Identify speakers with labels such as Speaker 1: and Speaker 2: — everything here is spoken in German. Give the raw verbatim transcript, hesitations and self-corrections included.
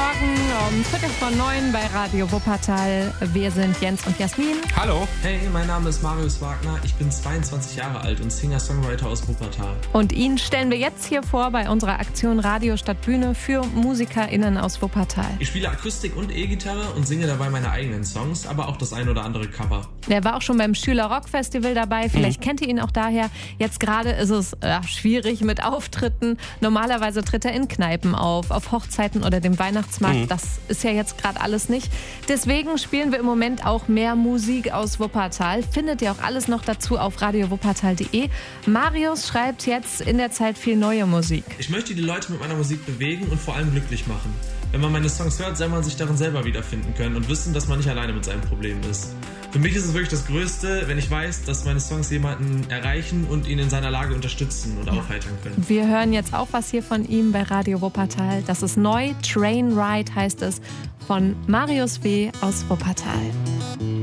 Speaker 1: Morgen um Viertel vor neun bei Radio Wuppertal. Wir sind Jens und Jasmin.
Speaker 2: Hallo.
Speaker 3: Hey, mein Name ist Marius Wagner. Ich bin zweiundzwanzig Jahre alt und Singer-Songwriter aus Wuppertal.
Speaker 1: Und ihn stellen wir jetzt hier vor bei unserer Aktion Radio statt Bühne für MusikerInnen aus Wuppertal.
Speaker 3: Ich spiele Akustik und E-Gitarre und singe dabei meine eigenen Songs, aber auch das ein oder andere Cover.
Speaker 1: Er war auch schon beim Schüler Rock Festival dabei. Vielleicht mhm. kennt ihr ihn auch daher. Jetzt gerade ist es äh, schwierig mit Auftritten. Normalerweise tritt er in Kneipen auf, auf Hochzeiten oder dem Weihnachtsmarkt. Mhm. Das ist ja jetzt gerade alles nicht. Deswegen spielen wir im Moment auch mehr Musik aus Wuppertal. Findet ihr auch alles noch dazu auf radio wuppertal punkt de. Marius schreibt jetzt in der Zeit viel neue Musik.
Speaker 3: Ich möchte die Leute mit meiner Musik bewegen und vor allem glücklich machen. Wenn man meine Songs hört, soll man sich darin selber wiederfinden können und wissen, dass man nicht alleine mit seinem Problem ist. Für mich ist es wirklich das Größte, wenn ich weiß, dass meine Songs jemanden erreichen und ihn in seiner Lage unterstützen und aufheitern können.
Speaker 1: Wir hören jetzt auch was hier von ihm bei Radio Wuppertal. Das ist neu, Train Ride heißt es, von Marius W. aus Wuppertal.